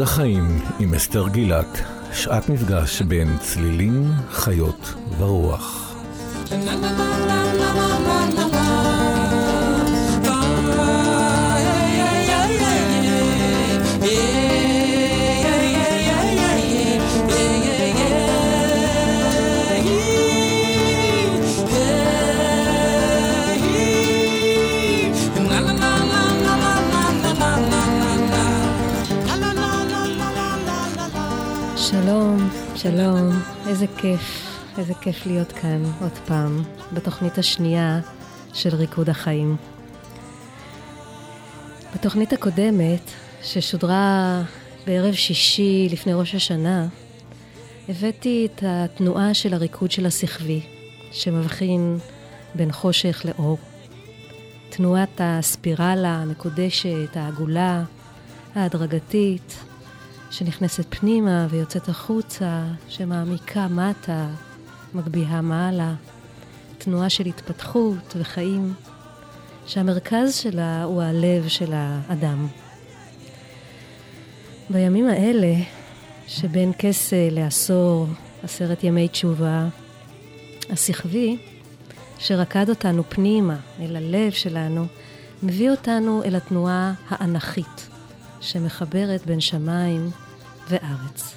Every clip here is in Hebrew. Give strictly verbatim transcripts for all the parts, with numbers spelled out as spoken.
החיים עם אסתר גילת, שעת מפגש בין צלילים, חיות ורוח. שלום, שלום, איזה כיף, איזה כיף להיות כאן עוד פעם, בתוכנית השנייה של ריקוד החיים. בתוכנית הקודמת, ששודרה בערב שישי לפני ראש השנה, הבאתי את התנועה של הריקוד של השכבי, שמבחין בין חושך לאור. תנועת הספירלה המקודשת, העגולה, ההדרגתית, שנכנסת פנימה ויוצאת החוצה, שמעמיקה מטה, מגביהה מעלה, תנועה של התפתחות וחיים, שהמרכז שלה הוא הלב של האדם. בימים האלה, שבין כסה לעשור, עשרת ימי תשובה, השכבי, שרקד אותנו פנימה אל הלב שלנו, מביא אותנו אל התנועה האנכית, שמחברת בין שמיים וארץ.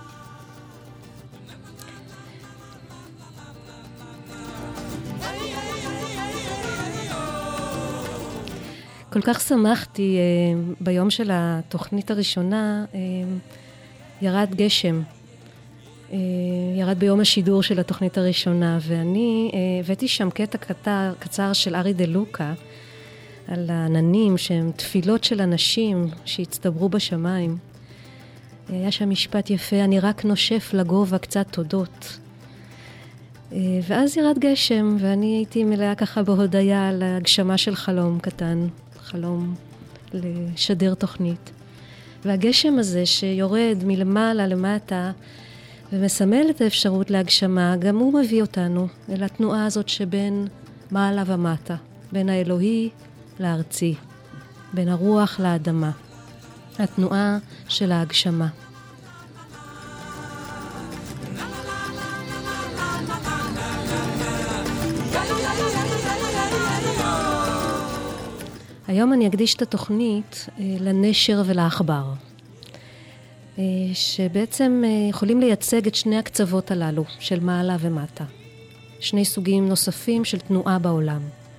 כל כך שמחתי, ביום של התוכנית הראשונה ירד גשם. ירד ביום השידור של התוכנית הראשונה, ואני הבאתי שם קטע קצר, קצר של ארי דה לוקה, על העננים שהם תפילות של אנשים שהצטברו בשמיים. היה שם משפט יפה, אני רק נושף לגובה קצת תודות. ואז ירד גשם, ואני הייתי מלאה ככה בהודיה על הגשמה של חלום קטן, חלום לשדר תוכנית. והגשם הזה שיורד מלמעלה למטה, ומסמל את האפשרות להגשמה, גם הוא מביא אותנו אל התנועה הזאת שבין מעלה ומטה, בין האלוהי לארצי, בין הרוח לאדמה, התנועה של ההגשמה. היום אני אקדיש את התוכנית לנשר ולעכבר, שבעצם יכולים לייצג את שני הקצוות הללו של מעלה ומטה, שני סוגים נוספים של תנועה בעולם.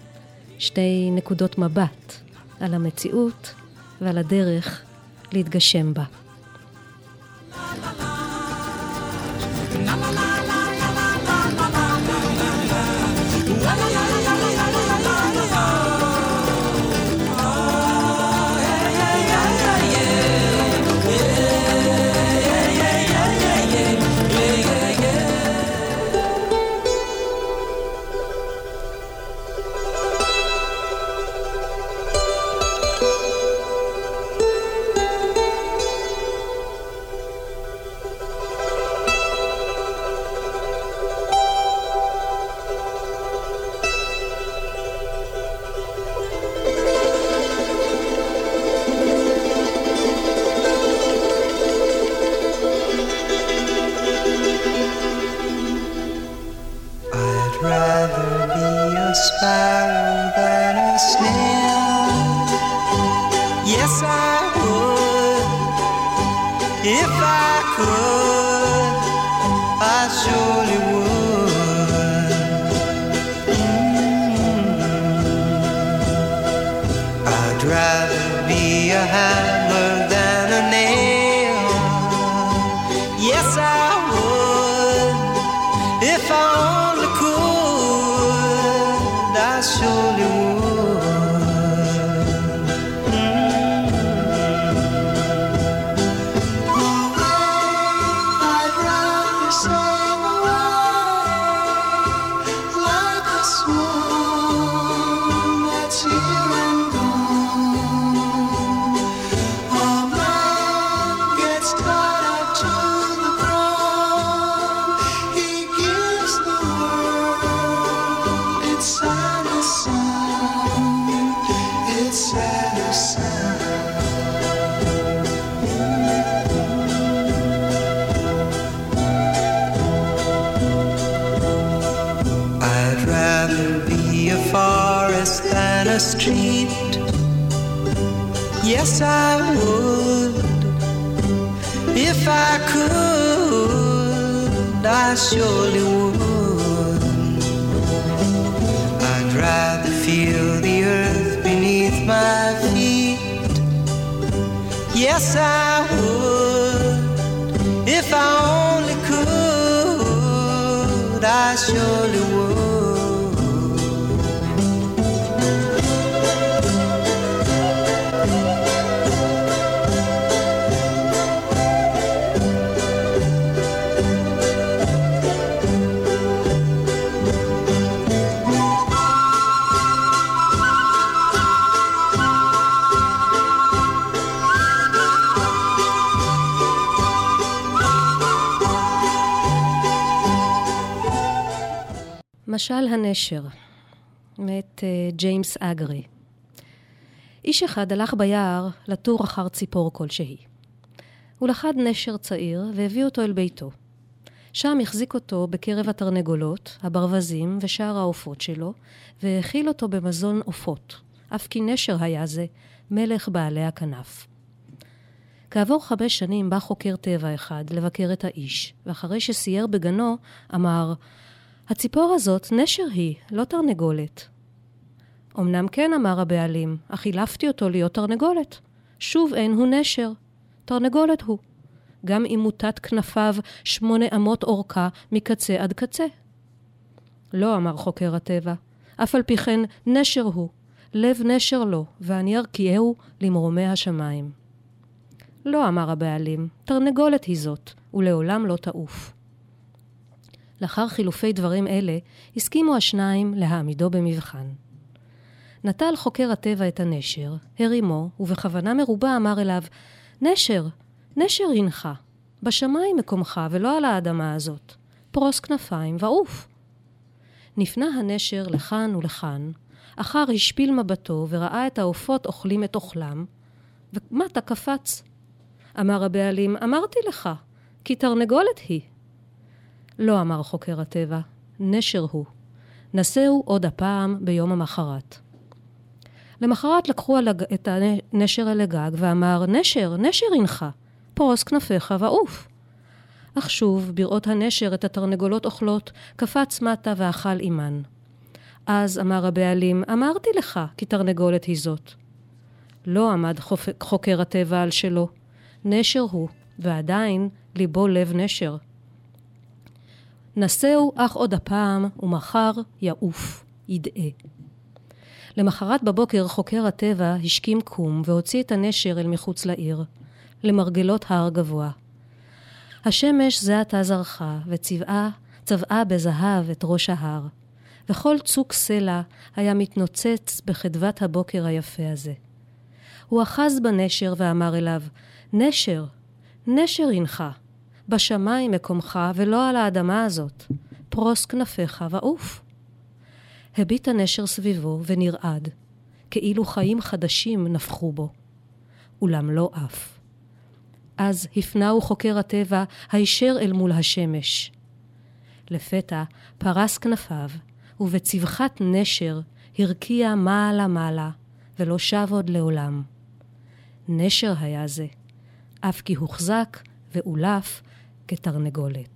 שתי נקודות מבט על המציאות ועל הדרך להתגשם בה. Caught up to the ground. Yes, I would. If I could, I surely would. I'd rather feel the earth beneath my feet. Yes, I would. If I only could, I surely would. משל הנשר, מאת ג'יימס אגרי. איש אחד הלך ביער לטור אחר ציפור כלשהי. הוא לחד נשר צעיר והביא אותו אל ביתו. שם החזיק אותו בקרב התרנגולות, הברווזים ושאר העופות שלו, והאכיל אותו במזון עופות. אף כי נשר היה זה, מלך בעלי הכנף. כעבור חמש שנים בא חוקר טבע אחד לבקר את האיש, ואחרי שסייר בגנו אמר, הציפור הזאת נשר היא, לא תרנגולת. אמנם כן, אמר הבעלים, אך חילפתי אותו להיות תרנגולת. שוב אין הוא נשר, תרנגולת הוא. גם אם מוטת כנפיו שמונה אמות אורכה מקצה עד קצה. לא, אמר חוקר הטבע, אף על פי כן נשר הוא, לב נשר לו, ואני ארקיעהו למרומי השמיים. לא, אמר הבעלים, תרנגולת היא זאת, ולעולם לא תעוף. לאחר חילופי דברים אלה, הסכימו השניים להעמידו במבחן. נטל חוקר הטבע את הנשר, הרימו, ובכוונה מרובה אמר אליו, נשר, נשר הנך, בשמיים מקומך ולא על האדמה הזאת, פרוס כנפיים ועוף. נפנה הנשר לכאן ולכאן, אחר השפיל מבטו וראה את העופות אוכלים את אוכלם, ומטה קפץ. אמר הבעלים, אמרתי לך, כי תרנגולת היא. לא, אמר חוקר הטבע, נשר הוא. נסעו עוד הפעם ביום המחרת. למחרת לקחו את הנשר אל הגג ואמר, נשר, נשר הנך, פרוס כנפיך ועוף. אך שוב, בראות הנשר את התרנגולות אוכלות, קפץ מטה ואכל אימן. אז אמר הבעלים, אמרתי לך, כי תרנגולת היא זאת. לא עמד חוקר הטבע על שלו. נשר הוא, ועדיין ליבו לב נשר. נסעו אך עוד הפעם, ומחר יעוף, ידעה. למחרת בבוקר חוקר הטבע השכים קום והוציא את הנשר אל מחוץ לעיר, למרגלות הר גבוה. השמש זה עתה זרחה, וצבעה, צבעה בזהב את ראש ההר, וכל צוק סלע היה מתנוצץ בחדוות הבוקר היפה הזה. הוא אחז בנשר ואמר אליו, נשר, נשר הנך, בשמיים מקומך ולא על האדמה הזאת, פרוס כנפיך ועוף. הביט הנשר סביבו ונרעד, כאילו חיים חדשים נפחו בו, אולם לא אף. אז הפנהו חוקר הטבע הישר אל מול השמש. לפתע פרס כנפיו, ובצבחת נשר הרקיע מעלה מעלה, ולא שב עוד לעולם. נשר היה זה, אף כי הוחזק ואולף כתרנגולת.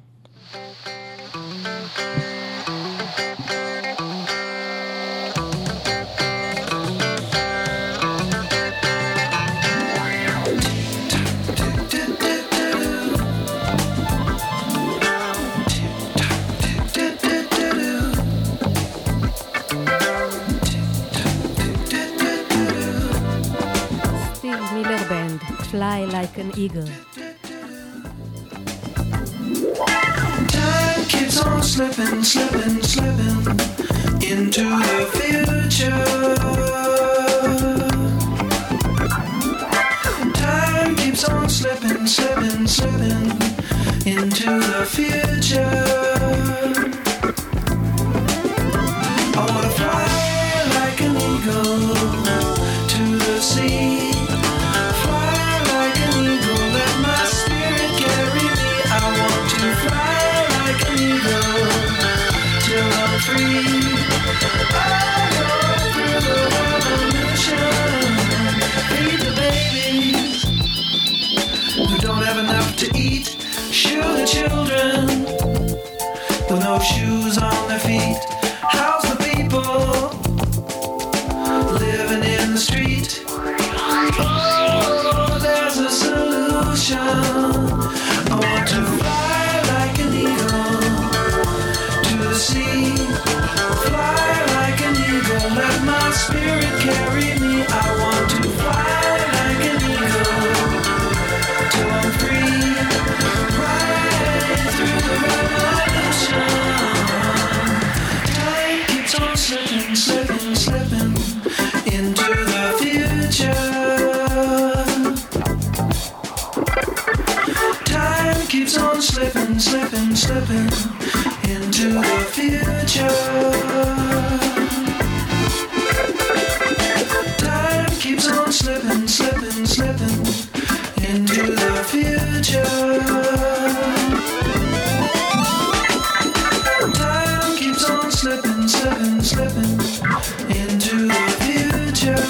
Fly like an eagle. Time keeps on slipping, slipping, slipping into the future. Time keeps on slipping, slipping, slipping into the future. I wanna fly like an eagle to the sea. Free. I go through the revolution, lead the children with no shoes on their feet? How's the people living in the street? Oh, there's a solution. I want to fly like an eagle to the sea. Fly like an eagle, let my spirit carry me. I want to fly like an eagle till I'm free. Right through the revolution. Time keeps on slipping, slipping, slipping into the future. Time keeps on slipping, slipping, slipping into the future. Time keeps on slipping, slipping, slipping into the future. Time keeps on slipping, slipping, slipping into the future.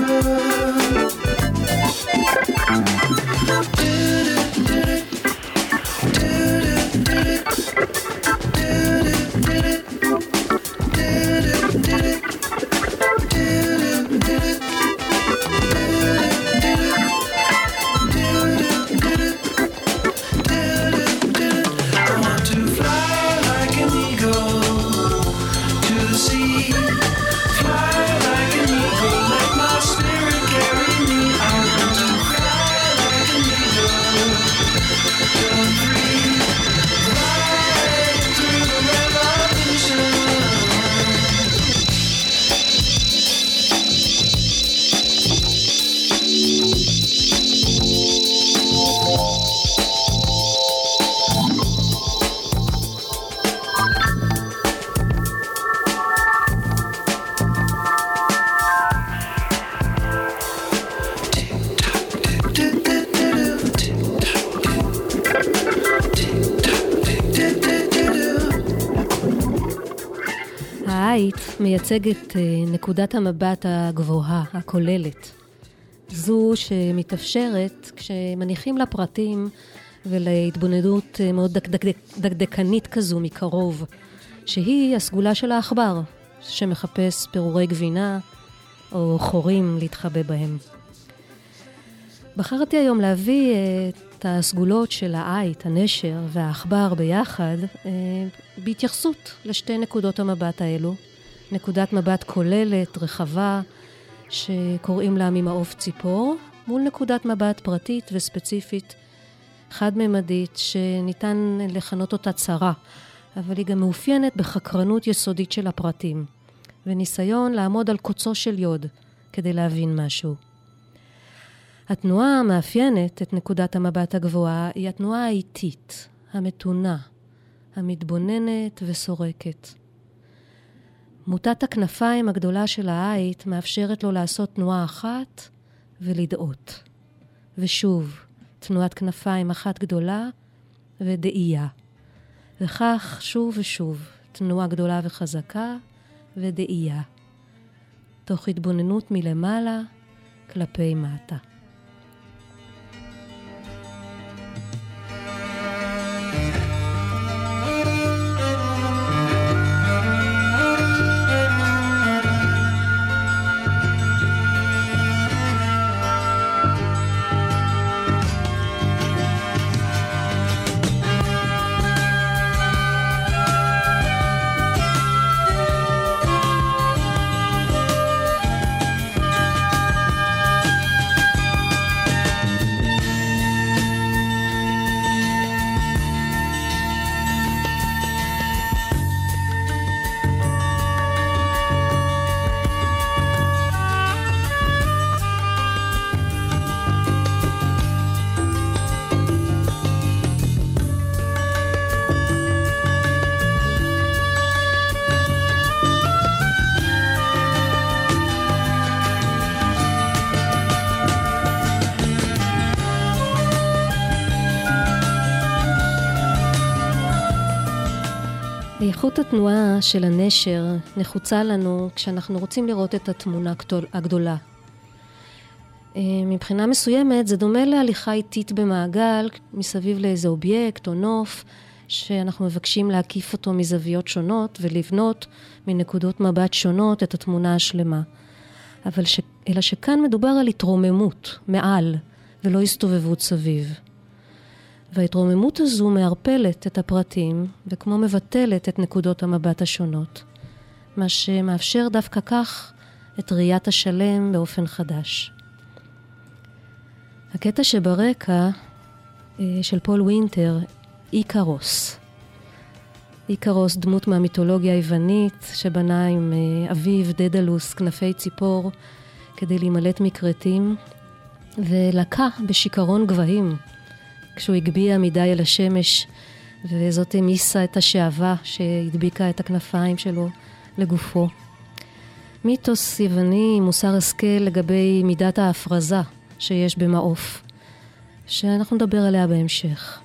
מייצג את נקודת המבט הגבוהה, הכוללת. זו שמתאפשרת כשמניחים לפרטים ולהתבוננות מאוד דקדק, דקדקנית כזו מקרוב, שהיא הסגולה של העכבר, שמחפש פירורי גבינה או חורים להתחבא בהם. בחרתי היום להביא את הסגולות של העית, הנשר והעכבר ביחד, בהתייחסות לשתי נקודות המבט האלו. נקודת מבט כוללת, רחבה, שקוראים לה ממעוף ציפור, מול נקודת מבט פרטית וספציפית, חד-ממדית, שניתן לכנות אותה צרה, אבל היא גם מאופיינת בחקרנות יסודית של הפרטים, וניסיון לעמוד על קוצו של יוד כדי להבין משהו. התנועה המאפיינת את נקודת המבט הגבוהה היא התנועה האיטית, המתונה, המתבוננת וסורקת. מוטת הכנפיים הגדולה של העית מאפשרת לו לעשות תנועה אחת ולדעות. ושוב, תנועת כנפיים אחת גדולה ודאייה. וכך שוב ושוב, תנועה גדולה וחזקה ודאייה. תוך התבוננות מלמעלה כלפי מטה. איכות התנועה של הנשר נחוצה לנו כשאנחנו רוצים לראות את התמונה הגדולה. מבחינה מסוימת זה דומה להליכה איטית במעגל, מסביב לאיזה אובייקט או נוף, שאנחנו מבקשים להקיף אותו מזוויות שונות ולבנות מנקודות מבט שונות את התמונה השלמה. אבל ש... אלא שכאן מדובר על התרוממות, מעל, ולא הסתובבות סביב. וההתרוממות הזו מערפלת את הפרטים, וכמו מבטלת את נקודות המבט השונות, מה שמאפשר דווקא כך את ראיית השלם באופן חדש. הקטע שברקע של פול וינטר, איקרוס. איקרוס, דמות מהמיתולוגיה היוונית, שבנה עם אביו דדלוס כנפי ציפור, כדי להימלט מקרטים, ולקה בשיכרון גבהים, כשהוא הגביע מדי אל השמש, וזאת המיסה את השעבה שהדביקה את הכנפיים שלו לגופו. מיתוס יווני, מוסר השכל לגבי מידת ההפרזה שיש במעוף, שאנחנו נדבר עליה בהמשך.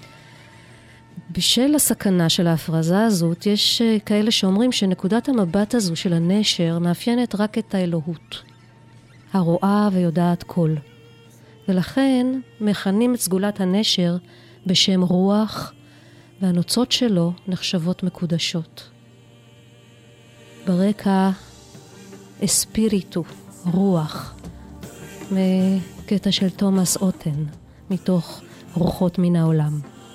בשל הסכנה של ההפרזה הזאת, יש כאלה שאומרים שנקודת המבט הזו של הנשר מאפיינת רק את האלוהות, הרואה ויודעת כל. ולכן מכנים את סגולת הנשר בשם רוח, והנוצות שלו נחשבות מקודשות. ברקע אספיריטו, רוח, מקטע של תומאס אוטן, מתוך רוחות מן העולם.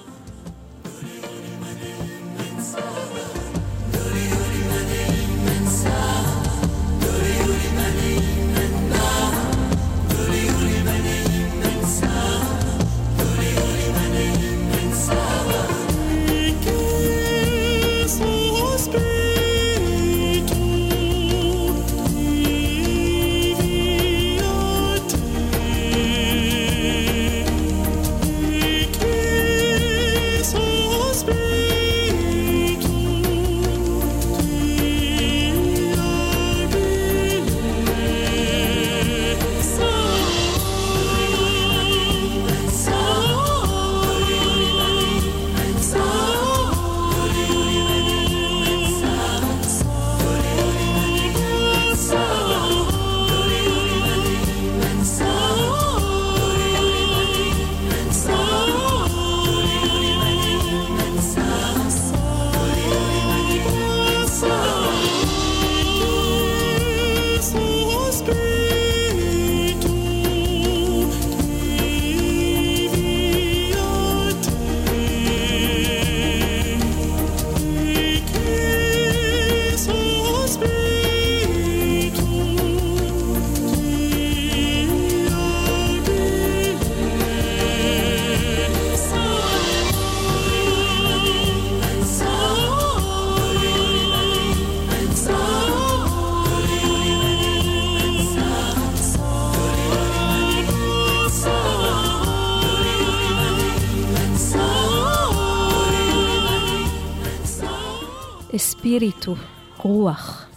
אספיריטו, רוח.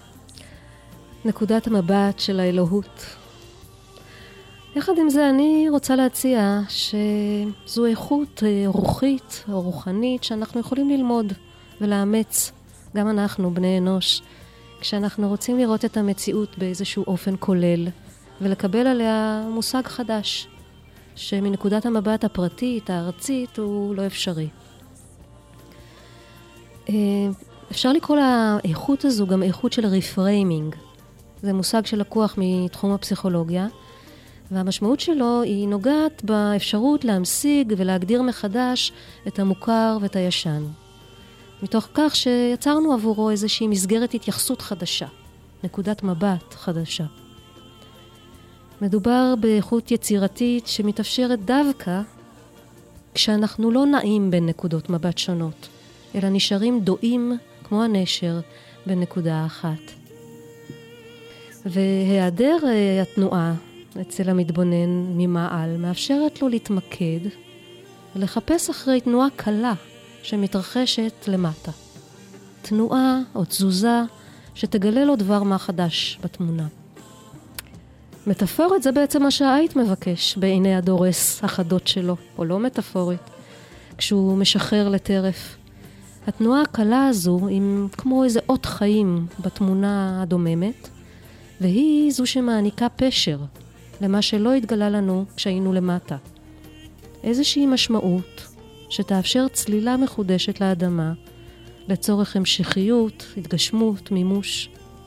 נקודת המבט של האלוהות. יחד עם זה אני רוצה להציע שזו איכות רוחית או רוחנית שאנחנו יכולים ללמוד ולאמץ, גם אנחנו, בני אנוש, כשאנחנו רוצים לראות את המציאות באיזשהו אופן כולל, ולקבל עליה מושג חדש, שמנקודת המבט הפרטית, הארצית, הוא לא אפשרי. אפשר לקרוא לאיכות הזו גם איכות של ריפריימינג. זה מושג שלקוח מתחום הפסיכולוגיה, והמשמעות שלו היא נוגעת באפשרות להמשיג ולהגדיר מחדש את המוכר ואת הישן. מתוך כך שיצרנו עבורו איזושהי מסגרת התייחסות חדשה, נקודת מבט חדשה. מדובר באיכות יצירתית שמתאפשרת דווקא כשאנחנו לא נעים בין נקודות מבט שונות, אלא נשארים דועים כמו הנשר בנקודה אחת. והיעדר התנועה אצל המתבונן ממעל מאפשרת לו להתמקד ולחפש אחרי תנועה קלה שמתרחשת למטה. תנועה או תזוזה שתגלה לו דבר מה חדש בתמונה. מטאפורית זה בעצם מה שהעית מבקש בעיני הדורס החדות שלו, או לא מטאפורית, כשהוא משחרר לטרף. התנועה הקלה הזו היא כמו איזה אות חיים בתמונה הדוממת, והיא זו שמעניקה פשר למה שלא התגלה לנו כשהיינו למטה. איזושהי משמעות שתאפשר צלילה מחודשת לאדמה, לצורך המשכיות, התגשמות, מימוש.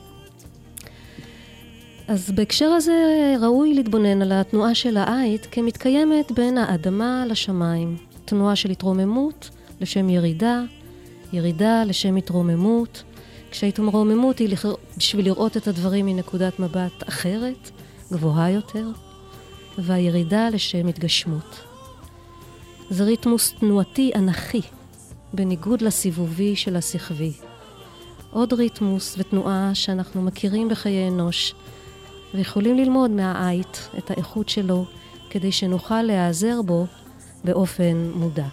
אז בהקשר הזה ראוי להתבונן על התנועה של העית כמתקיימת בין האדמה לשמיים. תנועה של התרוממות לשם ירידה, ירידה לשם התרוממות. כשהתרוממות היא בשביל לראות את הדברים מנקודת מבט אחרת, גבוהה יותר, והירידה לשם התגשמות. זה ריתמוס תנועתי אנכי, בניגוד לסיבובי של השכבי. עוד ריתמוס ותנועה שאנחנו מכירים בחיי אנוש, ויכולים ללמוד מהעית את האיכות שלו, כדי שנוכל להיעזר בו באופן מודע.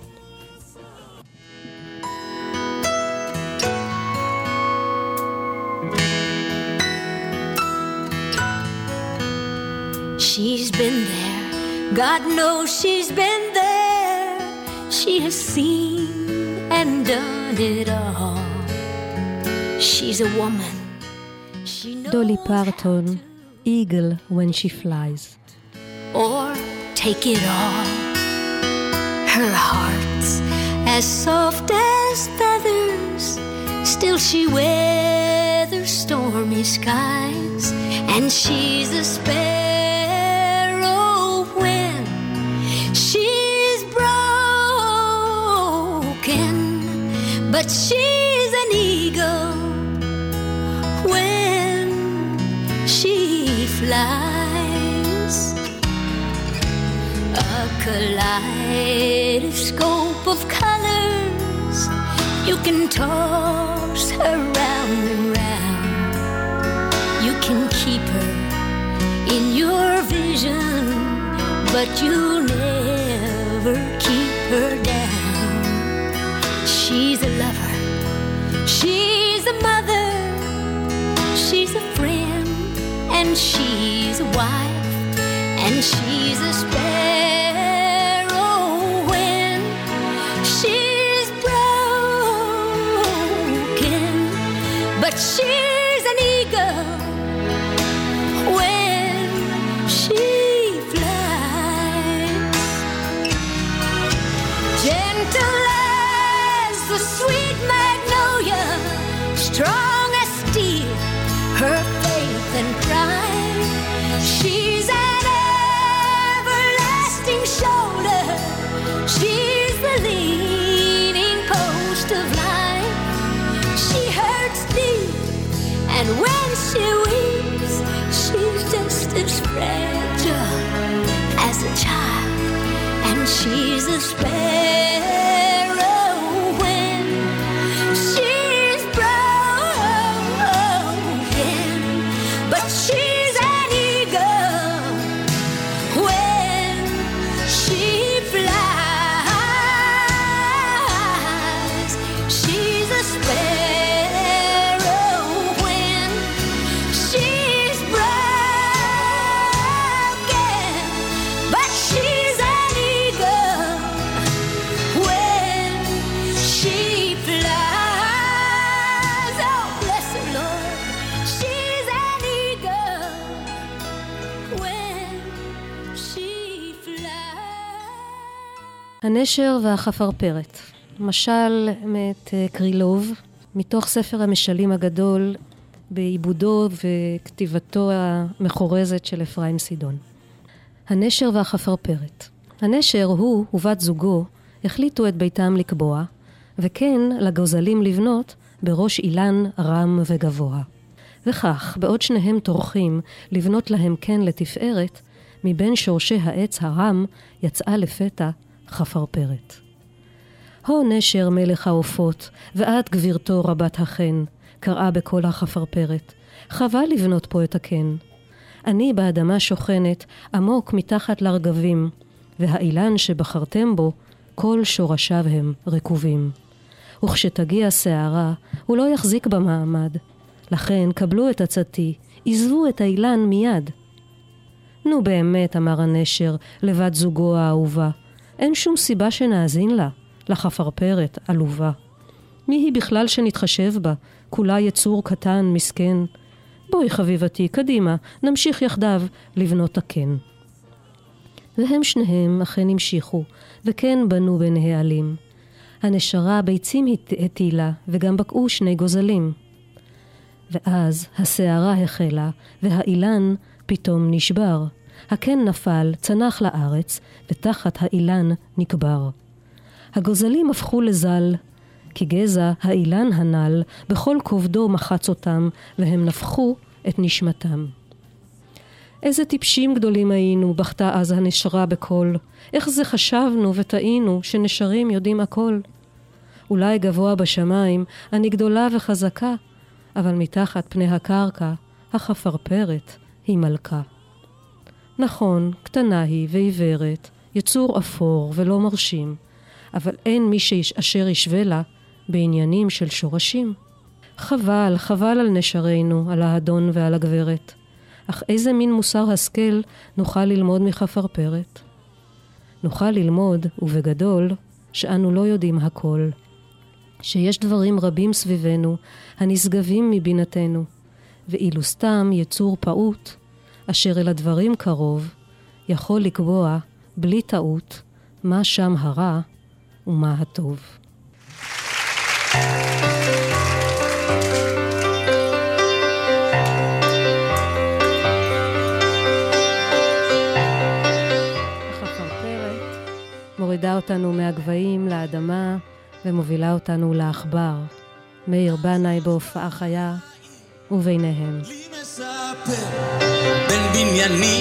She's been there, God knows she's been there. She has seen and done it all. She's a woman. She knows דולי פרטון, Eagle when she flies. Or take it all. Her heart's as soft as feathers. Still she weathers stormy skies. And she's a sparrow when she's broken. But she's an eagle when she flies. A kaleidoscope of colors, you can toss her round and round. You can keep her in your vision, but you never keep her down. She's a lover, she's a mother, she's a friend, and she's a wife, and she's a sparrow when she's broken. But she's an eagle when she flies. Gentle as the sweet magnolia, strong as steel, her faith and pride. She's an everlasting shoulder, she's the leaning post of life. She hurts deep, and when she weeps, she's just as fragile as a child. And she's a sparrow when she's broken. But she's an eagle when she flies. She's a sparrow when she's broken. But she's an eagle when she flies. Oh, bless her, Lord. She's an eagle when she flies. הנשר והחפרפרת, משל מאת קרילוב, מתוך ספר המשלים הגדול, בעיבודו וכתיבתו המחורזת של אפרים סידון. הנשר והחפרפרת. הנשר הוא ובת זוגו החליטו את ביתם לקבוע, וכן לגוזלים לבנות בראש אילן רם וגבוה. וכך, בעוד שניהם טורחים לבנות להם כן לתפארת, מבין שורשי העץ הרם יצאה לפתע חפרפרת. הו נשר מלך העופות, ואת גבירתו רבת החן, קראה בקול החפרפרת, חבל לבנות פה את הקן. אני באדמה שוכנת, עמוק מתחת לרגבים, והאילן שבחרתם בו, כל שורשיו הם רקובים. וכשתגיע שערה, הוא לא יחזיק במעמד. לכן קבלו את עצתי, עזבו את האילן מיד. נו באמת, אמר הנשר, לבת זוגו האהובה, אין שום סיבה שנאזין לה, לחפרפרת עלובה. מי היא בכלל שנתחשב בה? כולה יצור קטן, מסכן. בואי חביבתי, קדימה, נמשיך יחדיו לבנות הקן. והם שניהם אכן המשיכו, וכן בנו בנהלים. הנשרה ביצים הטילה, וגם בקעו שני גוזלים. ואז הסערה החלה, והאילן פתאום נשבר. הקן נפל, צנח לארץ, ותחת האילן נקבר. הגוזלים הפכו לזל, כי גזע האילן הנ"ל בכל כובדו מחץ אותם, והם נפחו את נשמתם. איזה טיפשים גדולים היינו, בכתה אז הנשרה בקול. איך זה חשבנו וטעינו שנשרים יודעים הכל. אולי גבוה בשמיים, אני גדולה וחזקה, אבל מתחת פני הקרקע, החפרפרת היא מלכה. נכון, קטנה היא ועיוורת, יצור אפור ולא מרשים, אבל אין מי אשר ישווה לה בעניינים של שורשים. חבל, חבל על נשרינו, על האדון ועל הגברת. אך איזה מין מוסר השכל נוכל ללמוד מחפרפרת? נוכל ללמוד, ובגדול, שאנו לא יודעים הכל. שיש דברים רבים סביבנו, הנשגבים מבינתנו, ואילו סתם יצור פעוט, אשר אל הדברים קרוב, יכול לקבוע, בלי טעות, מה שם הרע ומה הטוב. החפרפרת מורידה אותנו מהגבהים לאדמה ומובילה אותנו לעכבר. מאיר בנאי בהופעה חיה וביניהם. בין בניינים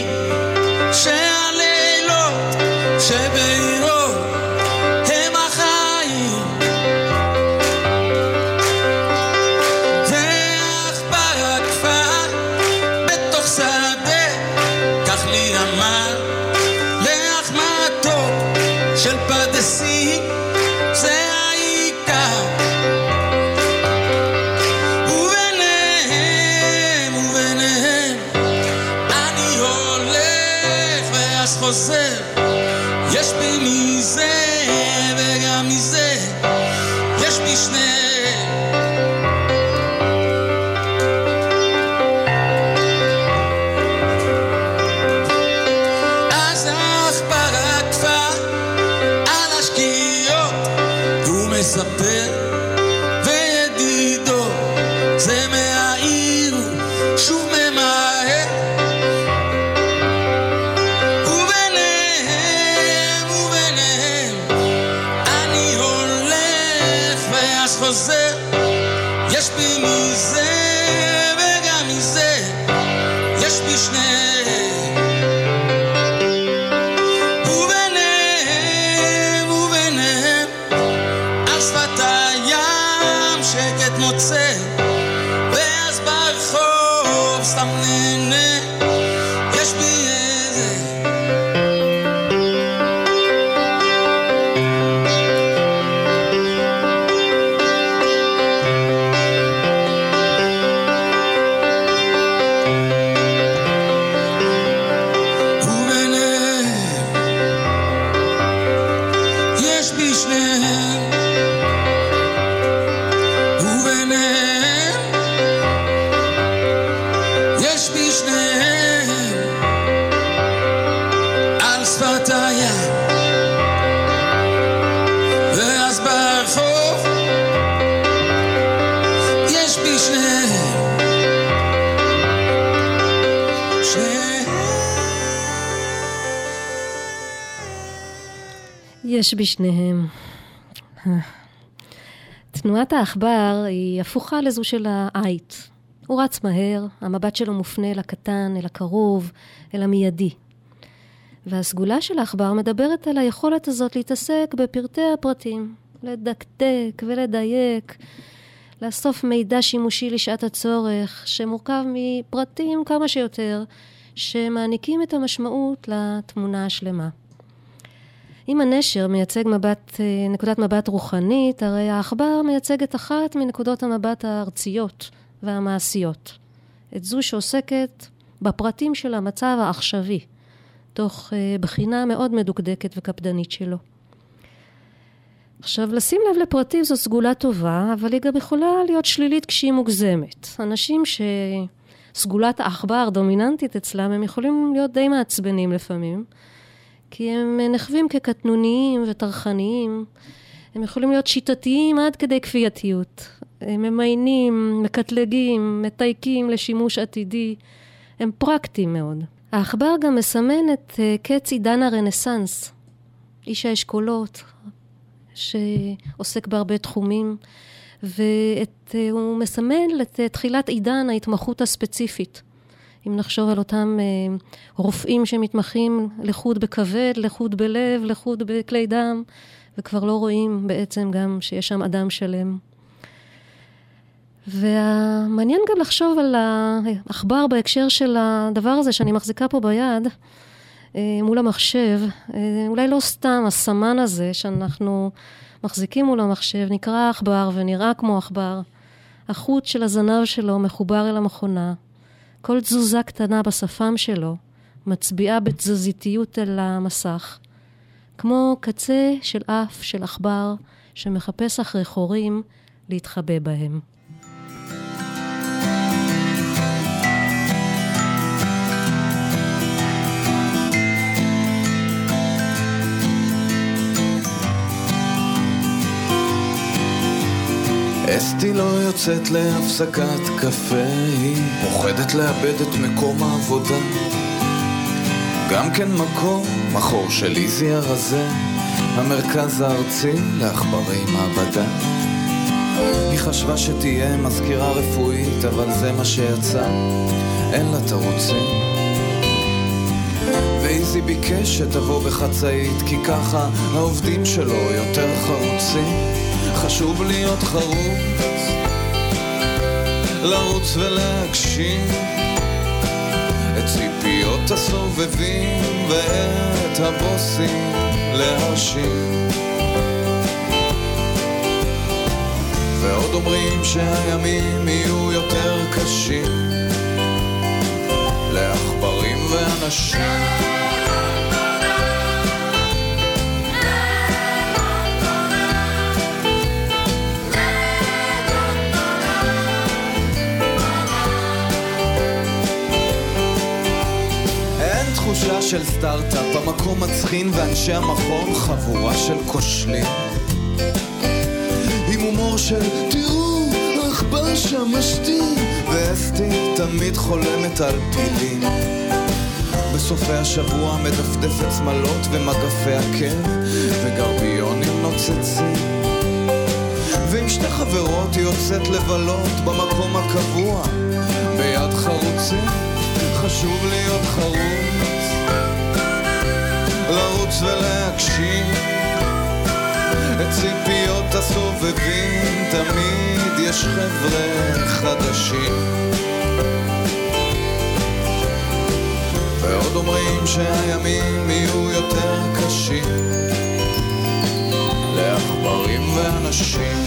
שהלילות שבעירו הם החיים, ועכבר הכפר בתוך שדה, כך לי אמר להחמתו של פרדסים, זה העיקר. וביניהם וביניהם אני הולך ואז חוזר, יש בי מזה וגם מזה, יש בי שניהם. אז העכבר הכפר על השקיעות הוא מספר, וידידו זה מהעיר שוב ממהר. וביניהם וביניהם אני הולך ואז חוזר, יש בי מזה וגם מזה, יש בי שניהם. וביניהם וביניהם על שפת הים שקט מוצא, ואז ברחוב סתם נהנה, יש בי איזה. וביניהם יש בי שניהם. וביניהם יש בי שניהם על שפת הים, ואז ברחוב יש בי שניהם. שניהם. יש בשניהם. תנועת העכבר היא הפוכה לזו של העית. הוא רץ מהר, המבט שלו מופנה אל הקטן, אל הקרוב, אל המיידי. והסגולה של העכבר מדברת על היכולת הזאת להתעסק בפרטי הפרטים, לדקדק ולדייק, לאסוף מידע שימושי לשעת הצורך, שמורכב מפרטים כמה שיותר, שמעניקים את המשמעות לתמונה השלמה. אם הנשר מייצג מבט, נקודת מבט רוחנית, הרי העכבר מייצג את אחת מנקודות המבט הארציות והמעשיות. את זו שעוסקת בפרטים של המצב העכשווי, תוך בחינה מאוד מדוקדקת וקפדנית שלו. עכשיו, לשים לב לפרטים זו סגולה טובה, אבל היא גם יכולה להיות שלילית כשהיא מוגזמת. אנשים סגולת העכבר דומיננטית אצלם, הם יכולים להיות די מעצבנים לפעמים, כי הם נחווים כקטנוניים וטרחניים, הם יכולים להיות שיטתיים עד כדי כפייתיות. הם ממיינים, מקטלגים, מתייקים לשימוש עתידי, הם פרקטיים מאוד. העכבר גם מסמן את uh, קץ עידן הרנסנס, איש האשכולות, שעוסק בהרבה תחומים, והוא מסמן את תחילת עידן ההתמחות הספציפית. אם נחשוב על אותם uh, רופאים שמתמחים לחוד בכבד, לחוד בלב, לחוד בכלי דם, וכבר לא רואים בעצם גם שיש שם אדם שלם. ומעניין גם לחשוב על העכבר בהקשר של הדבר הזה שאני מחזיקה פה ביד, מול המחשב. אולי לא סתם הסמן הזה שאנחנו מחזיקים מול המחשב, נקרא עכבר ונראה כמו עכבר. החוט של הזנב שלו מחובר אל המכונה. כל תזוזה קטנה בשפם שלו מצביעה בתזזיתיות אל המסך. כמו קצה של אף של עכבר שמחפש אחרי חורים להתחבא בהם. אסתי לא יוצאת להפסקת קפה, היא פוחדת לאבד את מקום העבודה. גם כן מקום, מחור של איזי הרזה, המרכז הארצי לעכברי מעבדה. היא חשבה שתהיה מזכירה רפואית, אבל זה מה שיצא, אין לה תירוצים. ואיזי ביקש שתבוא בחצאית, כי ככה העובדים שלו יותר חרוצים. חשוב להיות חרוץ, לרוץ ולהגשים את ציפיות הסובבים ואת הבוסים להרשים. ועוד אומרים שהימים יהיו יותר קשים לעכברים ואנשים. תחושה של סטארט-אפ, המקום מצחין ואנשי המכון חבורה של כושלים עם הומור של תראו, העכבר שם משתין, ואסתי תמיד חולמת על פילים. בסופי השבוע מדפדפת שמלות ומגפי עקב וגרביונים נוצצים, ועם שתי חברות היא יוצאת לבלות במקום הקבוע ביד חרוצים. חשוב להיות חרוץ, לרוץ ולהגשים את ציפיות הסובבים, תמיד יש חבר'ה חדשים. ועוד אומרים שהימים יהיו יותר קשים לעכברים ואנשים.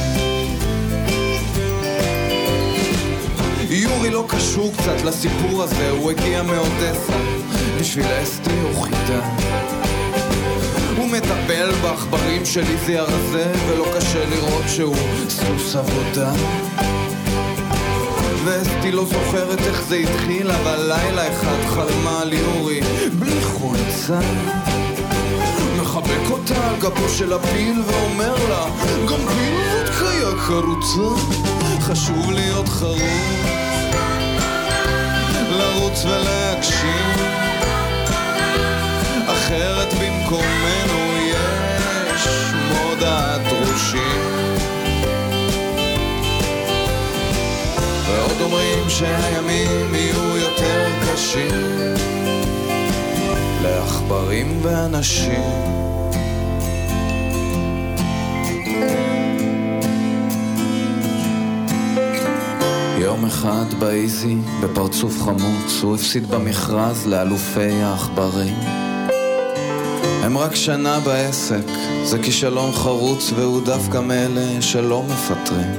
יורי לא קשור קצת לסיפור הזה, הוא הגיע מאודסה, בשביל אסתי הוא חידה. הוא מטפל בעכברים של איזי הרזה, ולא קשה לראות שהוא סוס עבודה. ואסתי לא זוכרת איך זה התחיל, אבל לילה אחד חלמה על יורי בלי חולצה. מחבק אותה על גבו של הפיל ואומר לה, גם פיל זאת קיה חרוצה. חשוב להיות חרוץ, לרוץ ולהגשים, אחרת במקומנו יש מודעת דרושים. ועוד אומרים שהימים יהיו יותר קשים לעכברים ואנשים. יום אחד באיזי, בפרצוף חמוץ, הוא הפסיד במכרז לאלופי העכברים. הם רק שנה בעסק, זה כישלון חרוץ, והוא דווקא מאלה שלא מפטרים.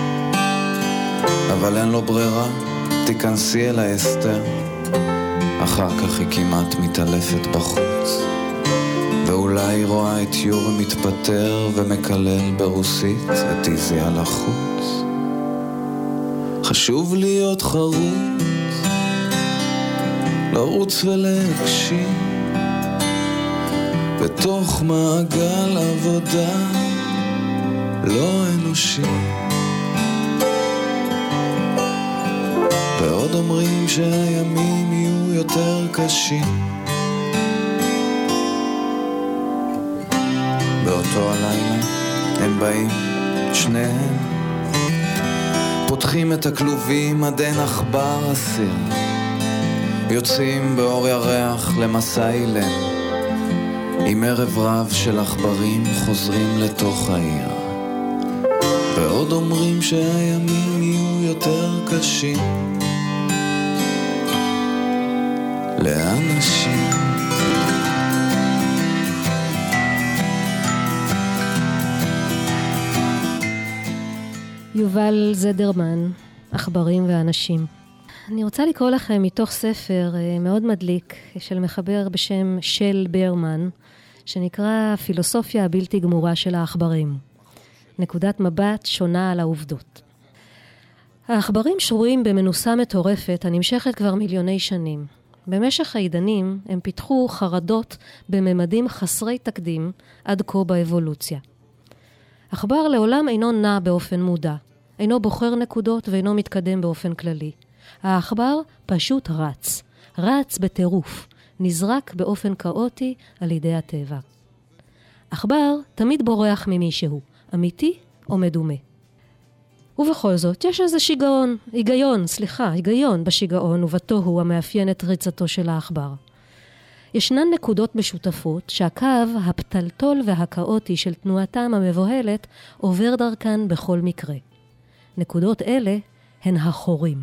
אבל אין לו ברירה, תיכנסי אל האסתר. אחר כך היא כמעט מתעלפת בחוץ, ואולי היא רואה את יורי מתפטר ומקלל ברוסית את איזי על החוץ. חשוב להיות חרוץ, לרוץ ולהקשיב בתוך מעגל עבודה לא אנושי. ועוד אומרים שהימים יהיו יותר קשים. באותו הלילה הם באים שניהם, פותחים את הכלובים עד אין עכבר אסיר, יוצאים באור ירח למסע אילם, עם ערב רב של עכברים חוזרים לתוך העיר. ועוד אומרים שהימים יהיו יותר קשים לאנשים. יובל זדרמן, עכברים ואנשים. אני רוצה לקרוא לכם מתוך ספר מאוד מדליק של מחבר בשם של ברמן, שנקרא פילוסופיה הבלתי גמורה של העכברים. נקודת מבט שונה על העובדות. העכברים שרויים במנוסה מטורפת הנמשכת כבר מיליוני שנים. במשך העידנים הם פיתחו חרדות בממדים חסרי תקדים עד כה באבולוציה. עכבר לעולם אינו נע באופן מודע, אינו בוחר נקודות ואינו מתקדם באופן כללי. העכבר פשוט רץ, רץ בטירוף, נזרק באופן כאוטי על ידי הטבע. עכבר תמיד בורח ממישהו, אמיתי או מדומה. ובכל זאת, יש איזה שיגעון, היגיון, סליחה, היגיון בשיגעון ובתוהו המאפיין את ריצתו של העכבר. ישנן נקודות משותפות שהקו הפתלתול והכאוטי של תנועתם המבוהלת עובר דרכן בכל מקרה. נקודות אלה הן החורים.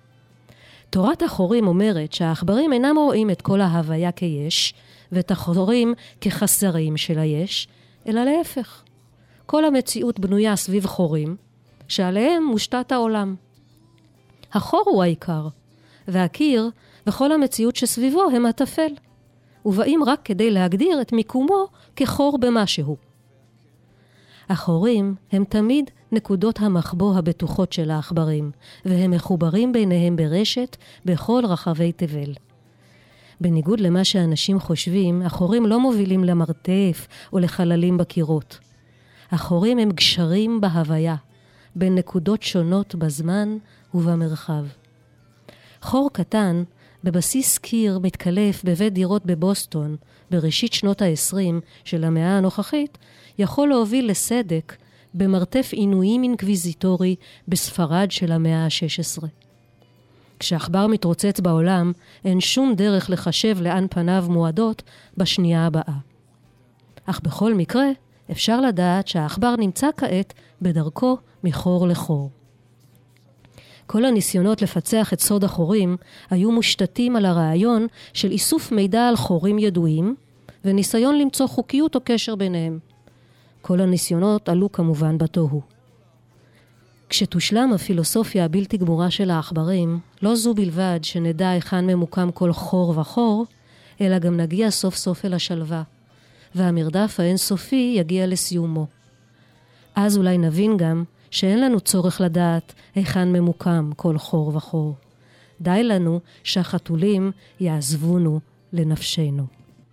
תורת החורים אומרת שהעכברים אינם רואים את כל ההוויה כיש, ואת החורים כחסרים של היש, אלא להפך. כל המציאות בנויה סביב חורים, שעליהם מושתת העולם. החור הוא העיקר, והקיר וכל המציאות שסביבו הם הטפל, ובאים רק כדי להגדיר את מיקומו כחור במשהו. החורים הם תמיד נקודות המחבוא הבטוחות של העכברים, והם מחוברים ביניהם ברשת בכל רחבי תבל. בניגוד למה שאנשים חושבים, החורים לא מובילים למרתף או לחללים בקירות. החורים הם גשרים בהוויה, בין נקודות שונות בזמן ובמרחב. חור קטן, בבסיס קיר מתקלף בבית דירות בבוסטון, בראשית שנות ה-עשרים של המאה הנוכחית, יכול להוביל לסדק במרתף עינויים אינקוויזיטורי בספרד של המאה ה-שש עשרה. כשעכבר מתרוצץ בעולם, אין שום דרך לחשב לאן פניו מועדות בשנייה הבאה. אך בכל מקרה, אפשר לדעת שהעכבר נמצא כעת בדרכו מחור לחור. כל הניסיונות לפצח את סוד החורים היו מושתתים על הרעיון של איסוף מידע על חורים ידועים, וניסיון למצוא חוקיות או קשר ביניהם. כל הניסיונות עלו כמובן בתוהו. כשתושלם הפילוסופיה הבלתי גמורה של העכברים, לא זו בלבד שנדע היכן ממוקם כל חור וחור, אלא גם נגיע סוף סוף אל השלווה, והמרדף האינסופי יגיע לסיומו. אז אולי נבין גם שאין לנו צורך לדעת היכן ממוקם כל חור וחור. די לנו שהחתולים יעזבונו לנפשנו.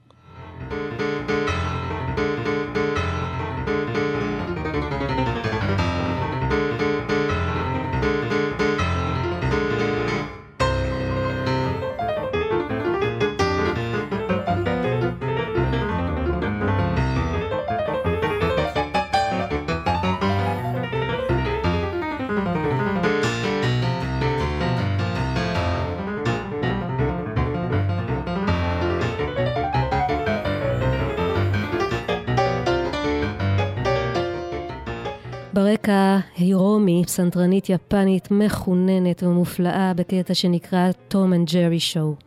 ברקע הירומי, פסנתרנית יפנית מחוננת ומופלאה בקטע שנקרא Tom and Jerry Show.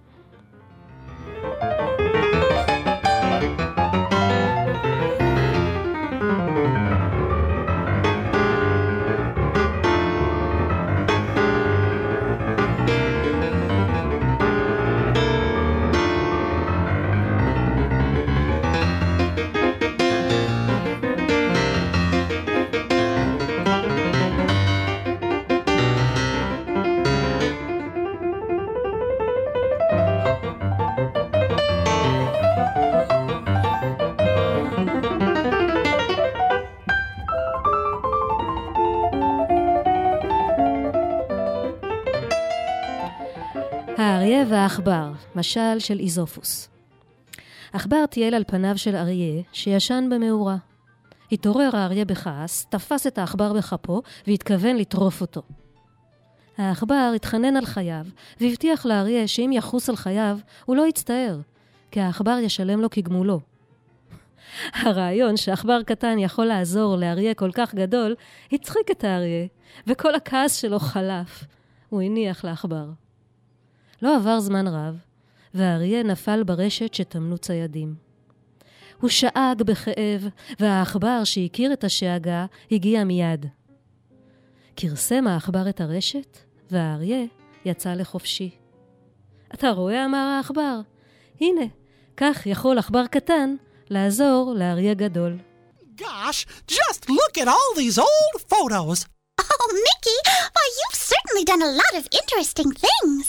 האריה והעכבר, משל של איזופוס. עכבר טייל על פניו של אריה שישן במאורה. התעורר האריה בכעס, תפס את העכבר בכפו והתכוון לטרוף אותו. העכבר התחנן על חייו והבטיח לאריה שאם יחוס על חייו הוא לא יצטער, כי העכבר ישלם לו כגמולו. הרעיון שעכבר קטן יכול לעזור לאריה כל כך גדול הצחיק את האריה, וכל הכעס שלו חלף. הוא הניח לעכבר. לא עבר זמן רב, והאריה נפל ברשת שטמנו ציידים. הוא שאג בכאב, והעכבר שהכיר את השאגה הגיע מיד. קרסם העכבר את הרשת, והאריה יצא לחופשי. אתה רואה, אמר העכבר, הנה, כך יכול עכבר קטן לעזור לאריה גדול. Gosh, just look at all these old photos. Oh, Mickey, why, you've certainly done a lot of interesting things.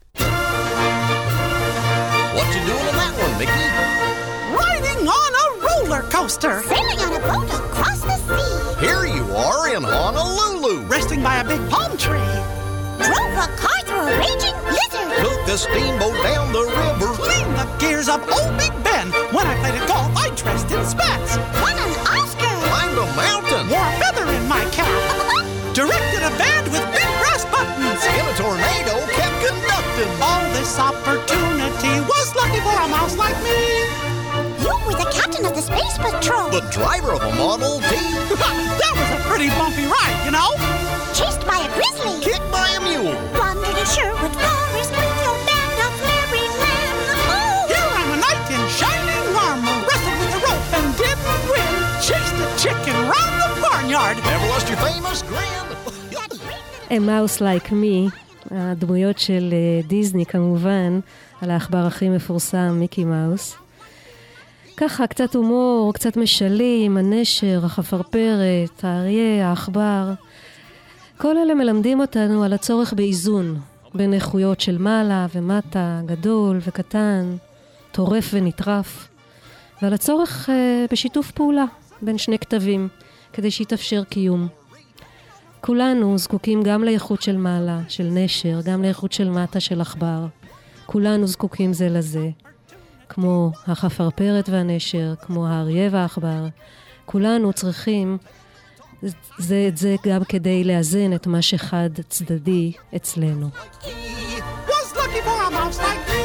What you doing in that one, Mickey? Riding on a roller coaster. Sailing on a boat across the sea. Here you are in Honolulu. Resting by a big palm tree. Drove a car through a raging blizzard. Took a steamboat down the river. Cleaned the gears of old Big Ben. When I played at golf, I dressed in spats. Won an Oscar. Climbed a mountain. Wore a feather in my cap. Directed a band with big brass buttons. In a tornado, kept conducting. All this opportunity was lucky for a mouse like me. You were the captain of the Space Patrol. The driver of a Model T. That was a pretty bumpy ride, you know. Chased by a grizzly. Kicked by a mule. Wandered in Sherwood Forest with your band of merry men. Oh! Here I'm a knight in shining armor. Wrestled with a rope and didn't win. Chased a chicken round the barnyard. Never lost your famous grin. A Mouse Like Me, הדמויות של דיזני כמובן, על העכבר הכי מפורסם, מיקי מאוס. ככה, קצת הומור, קצת משלים, הנשר, החפרפרת, האריה, העכבר. כל אלה מלמדים אותנו על הצורך באיזון, בין איכויות של מעלה ומטה, גדול וקטן, טורף ונטרף, ועל הצורך אה, בשיתוף פעולה בין שני כתבים, כדי שיתאפשר קיום. כולנו זקוקים גם לאיכות של מעלה, של נשר, גם לאיכות של מטה, של עכבר. כולנו זקוקים זה לזה. כמו החפרפרת והנשר, כמו האריה והעכבר. כולנו צריכים זה את זה גם כדי לאזן את מה שחד צדדי אצלנו. Was lucky for a mouse like me.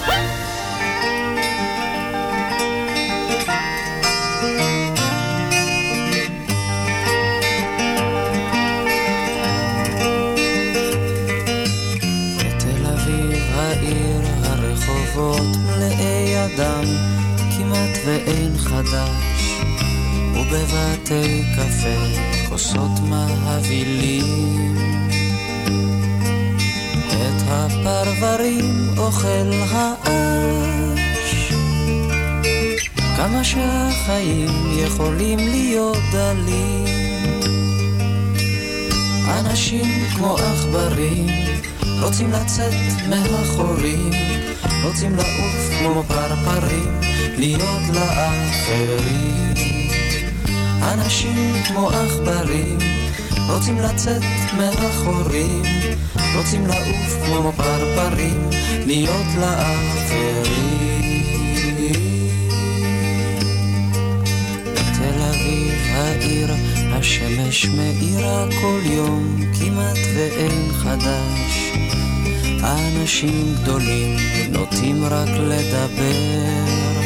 בתל אביב העיר הרחובות מלאי אדם, כמעט ואין חדש, ובבתי קפה כוסות מהבילים. את הפרברים אוכל האש, כמה שהחיים יכולים להיות דלים. אנשים כמו עכברים רוצים לצאת מהחורים, רוצים לעוף כמו פרפרים, להיות לאחרים. אנשים כמו עכברים רוצים לצאת מהחורים, רוצים לעוף כמו פרפרים, להיות לאחרים. בתל אביב העיר השמש מאירה כל יום, כמעט ואין חדש. האנשים גדולים נוטים רק לדבר,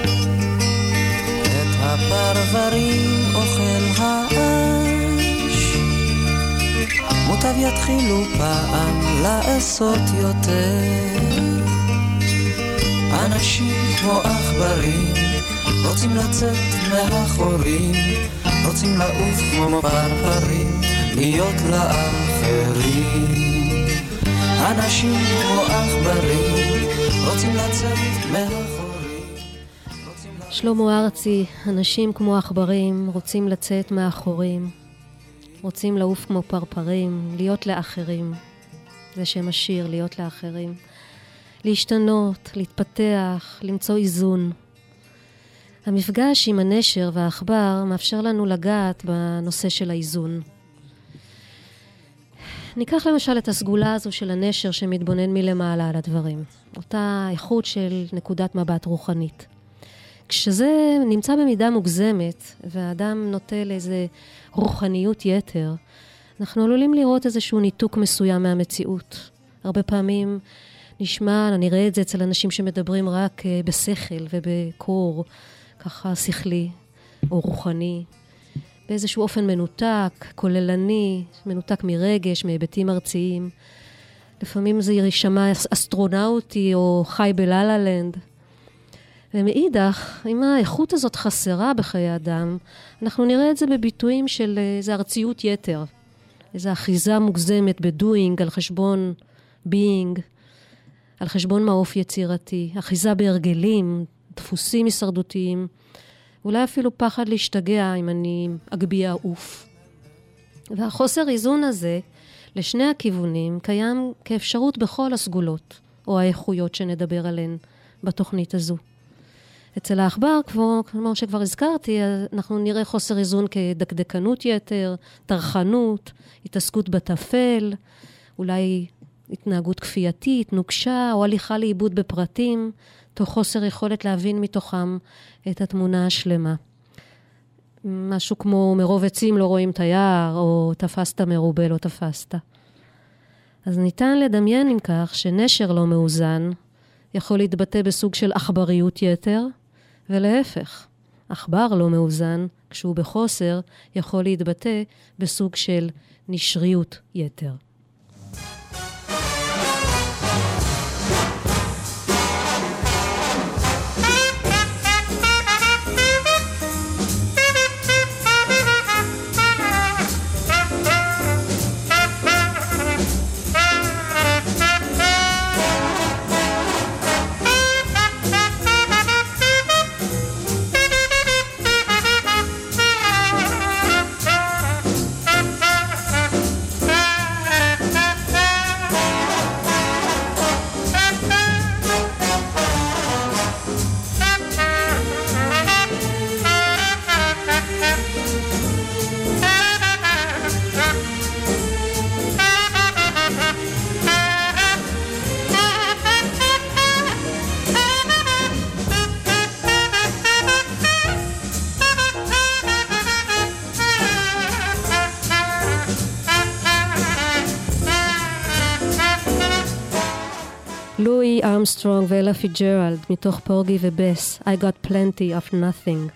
את הפרברים אוכל האש. מוטב יתחילו פעם לעשות יותר. אנשים כמו עכברים רוצים לצאת מהחורים, רוצים לעוף כמו פרפרים, להיות לאחרים. אנשים כמו עכברים רוצים לצאת מהחורים. שלמה ארצי, אנשים כמו עכברים רוצים לצאת מהחורים, רוצים לעוף כמו פרפרים, להיות לאחרים. זה שם השיר, להיות לאחרים. להשתנות, להתפתח, למצוא איזון. המפגש עם הנשר והעכבר מאפשר לנו לגעת בנושא של האיזון. ניקח למשל את הסגולה הזו של הנשר שמתבונן מלמעלה על הדברים. אותה איכות של נקודת מבט רוחנית. כשזה נמצא במידה מוגזמת, והאדם נוטה לאיזה רוחניות יתר, אנחנו עלולים לראות איזשהו ניתוק מסוים מהמציאות. הרבה פעמים נשמע, אני רואה את זה אצל אנשים שמדברים רק בשכל ובקור, ככה שכלי או רוחני, באיזשהו אופן מנותק, כוללני, מנותק מרגש, מהיבטים ארציים. לפעמים זה יישמע אסטרונאוטי או חי בלה-לה לנד. ומאידך, אם האיכות הזאת חסרה בחיי אדם, אנחנו נראה את זה בביטויים של איזו ארציות יתר, איזו אחיזה מוגזמת בדוינג על חשבון ביינג, על חשבון מעוף יצירתי, אחיזה בהרגלים, דפוסים הישרדותיים, אולי אפילו פחד להשתגע אם אני אגביע עוף. והחוסר איזון הזה, לשני הכיוונים, קיים כאפשרות בכל הסגולות, או האיכויות שנדבר עליהן בתוכנית הזו. אצל האחבר, כמו, כמו שכבר הזכרתי, אנחנו נראה חוסר איזון כדקדקנות יתר, תרחנות, התעסקות בטפל, אולי התנהגות כפייתית, נוקשה, או הליכה לאיבוד בפרטים, תוך חוסר יכולת להבין מתוכם את התמונה השלמה. משהו כמו מרוב עצים לא רואים את היער, או תפסת מרובה לא תפסת. אז ניתן לדמיין עם כך שנשר לא מאוזן, יכול להתבטא בסוג של אכבריות יתר, ולהפך, אכבר לא מאוזן, כשהוא בחוסר, יכול להתבטא בסוג של נשריות יתר. לואי ארמסטרונג ואלה פיג'רלד מתוך פורגי ובס, I got plenty of nothing.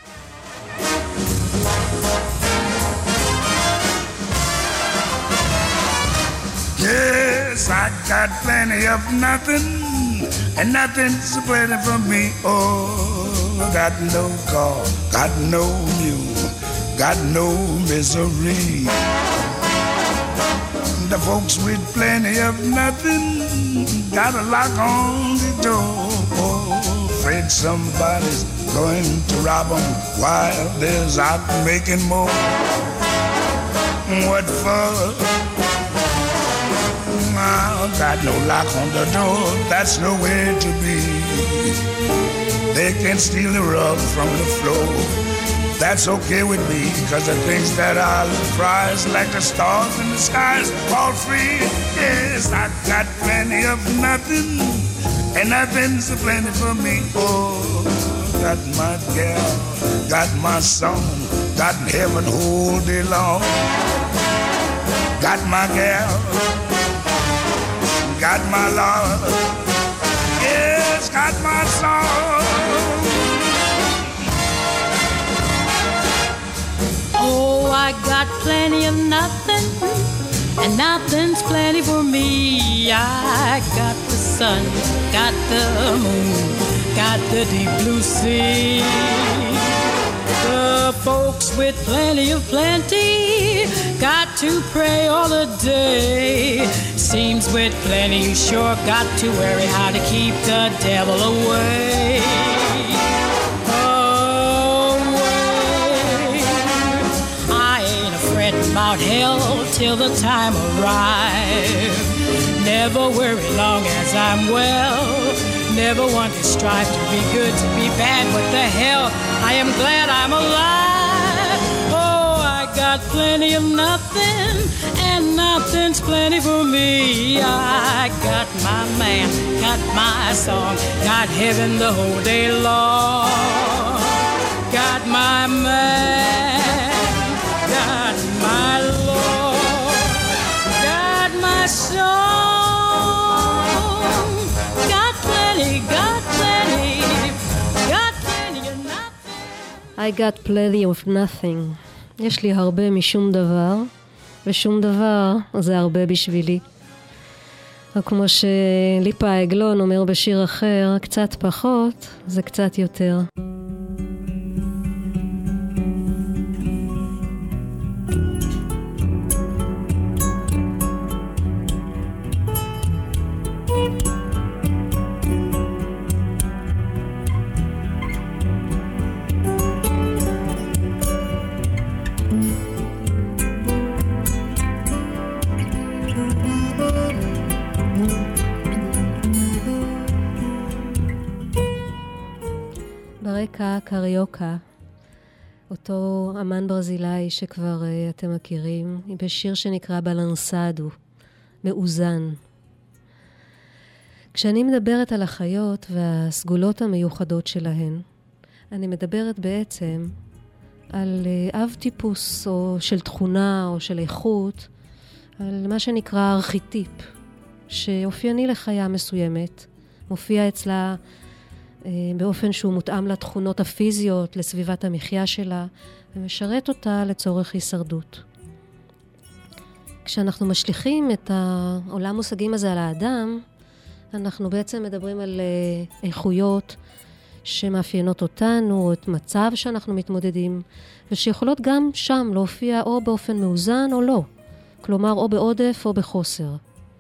Yes, I got plenty of nothing, and nothing's plenty for me. Oh, got no car, got no mule, got no misery. The folks with plenty of nothing got a lock on the door. Oh, afraid somebody's going to rob them while there's out making more. What for? I got no lock on the door, that's nowhere to be. They can steal the rug from the floor. That's okay with me, cause the things that I prize, like the stars in the skies, all free. Yes, I got plenty of nothing, and nothing's plenty for me. Oh, got my gal, got my song, got heaven all day long. Got my gal, got my love, yes, got my song. Oh, I got plenty of nothing, and nothing's plenty for me. I got the sun, got the moon, got the deep blue sea. The folks with plenty of plenty got to pray all the day. Seems with plenty you sure got to worry how to keep the devil away. About hell till the time arrives. Never worry long as I'm well. Never want to strive to be good, to be bad. What the hell? I am glad I'm alive. Oh, I got plenty of nothing and nothing's plenty for me. I got my man, got my song, got heaven the whole day long. Got my man, got my Lord, got my song, got plenty, got plenty, got plenty of nothing. I got plenty of nothing. יש לי הרבה משום דבר, ושום דבר זה הרבה בשבילי. או כמו שליפה העגלון אומר בשיר אחר, קצת פחות זה קצת יותר. ברקע קריוקה, אותו אמן ברזילאי שכבר uh, אתם מכירים, היא בשיר שנקרא בלנסדו, מאוזן. כשאני מדברת על החיות והסגולות המיוחדות שלהן, אני מדברת בעצם על uh, אב טיפוס או של תכונה או של איכות, על מה שנקרא ארכיטיפ, שאופייני לחיה מסוימת, מופיע אצלה באופן שהוא מותאם לתכונות הפיזיות, לסביבת המחיה שלה, ומשרת אותה לצורך הישרדות. כשאנחנו משליכים את העולם מושגים הזה על האדם, אנחנו בעצם מדברים על איכויות שמאפיינות אותנו, או את מצב שאנחנו מתמודדים, ושיכולות גם שם להופיע או באופן מאוזן או לא. כלומר, או בעודף או בחוסר.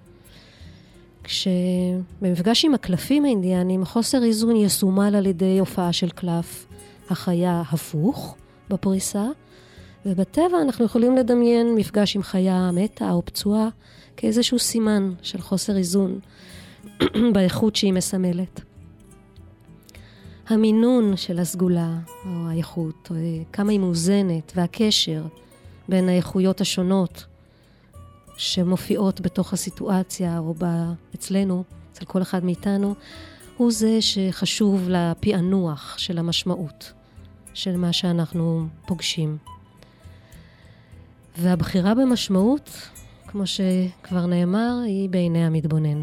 כשבמפגש עם הקלפים האינדיאנים, חוסר איזון יסומל על ידי הופעה של קלף החיה הפוך בפריסה, ובטבע אנחנו יכולים לדמיין מפגש עם חיה מתה או פצועה כאיזשהו סימן של חוסר איזון באיכות שהיא מסמלת. המינון של הסגולה או האיכות, או כמה היא מאוזנת, והקשר בין האיכויות השונות שמופיעות בתוך הסיטואציה או אצלנו, אצל כל אחד מאיתנו, הוא זה שחשוב לפענוח של המשמעות של מה שאנחנו פוגשים. והבחירה במשמעות, כמו שכבר נאמר, היא בעיני המתבונן.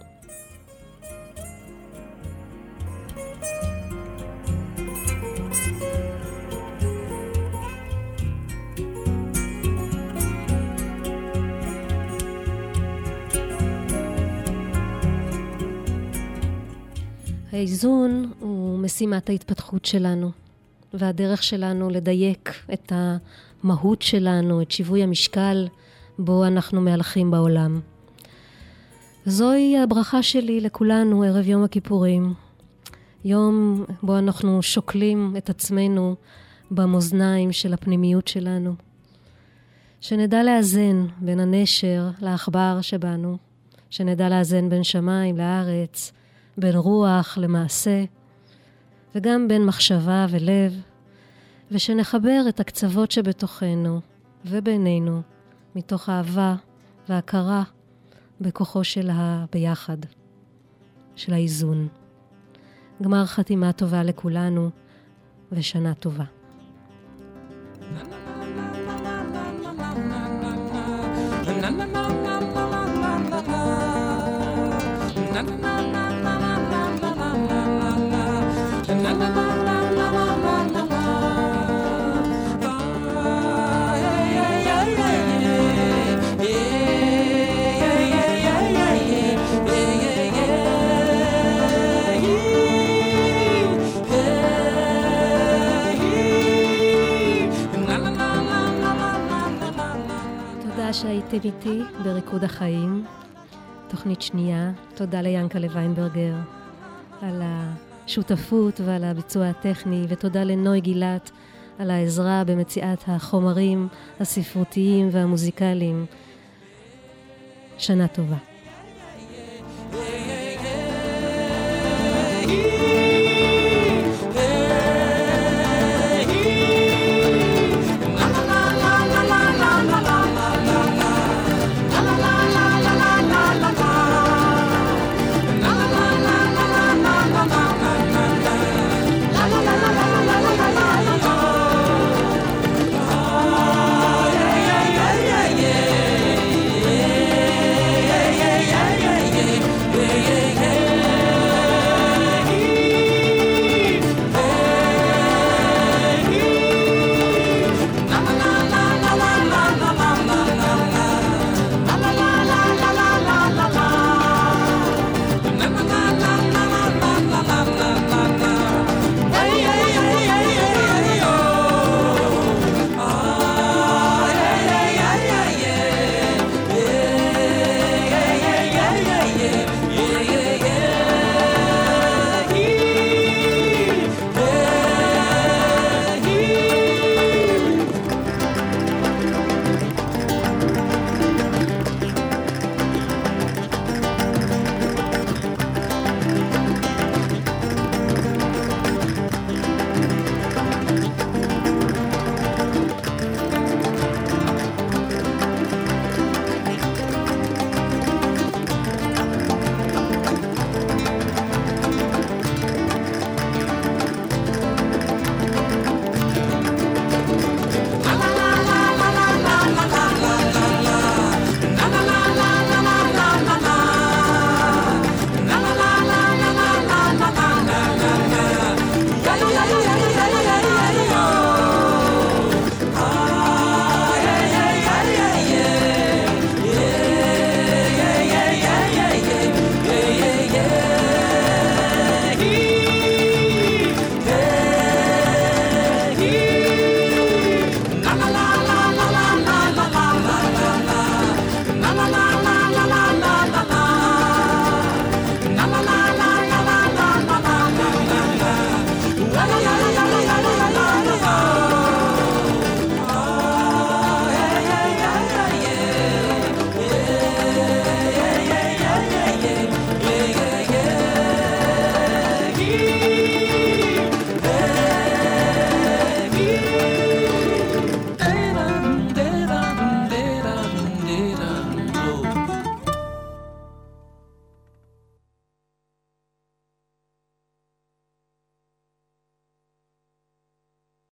האיזון הוא משימת ההתפתחות שלנו, והדרך שלנו לדייק את המהות שלנו, את שיווי המשקל בו אנחנו מהלכים בעולם. זוהי הברכה שלי לכולנו ערב יום הכיפורים. יום בו אנחנו שוקלים את עצמנו במאזניים של הפנימיות שלנו. שנדע לאזן בין הנשר לעכבר שבנו, שנדע לאזן בין שמיים לארץ, בין רוח למעשה, וגם בין מחשבה ולב, ושנחבר את הקצוות שבתוכנו ובינינו, מתוך אהבה והכרה בכוחו של הביחד, של האיזון. גמר חתימה טובה לכולנו, ושנה טובה. שהייתם איתי בריקוד החיים, תוכנית שנייה. תודה ליאנקלה ויינברגר על השותפות ועל הביצוע הטכני, ותודה לנוי גילת על העזרה במציאת החומרים הספרותיים והמוזיקליים. שנה טובה.